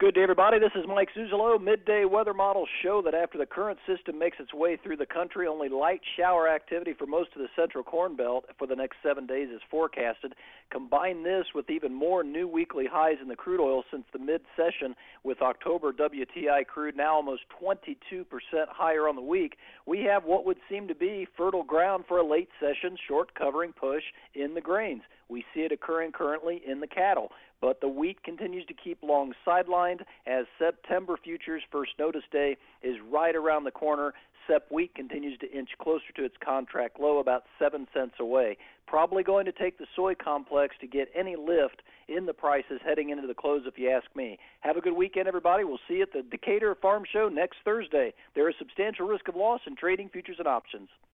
Good day, everybody. This is Mike Zuzolo. Midday weather models show that after the current system makes its way through the country, only light shower activity for most of the central corn belt for the next 7 days is forecasted. Combine this with even more new weekly highs in the crude oil since the mid-session, with October WTI crude now almost 22% higher on the week. We have what would seem to be fertile ground for a late session short covering push in the grains. We see it occurring currently in the cattle. But the wheat continues to keep long sidelined as September futures first notice day is right around the corner. Sep wheat continues to inch closer to its contract low, about 7 cents away. Probably going to take the soy complex to get any lift in the prices heading into the close, if you ask me. Have a good weekend, everybody. We'll see you at the Decatur Farm Show next Thursday. There is substantial risk of loss in trading futures and options.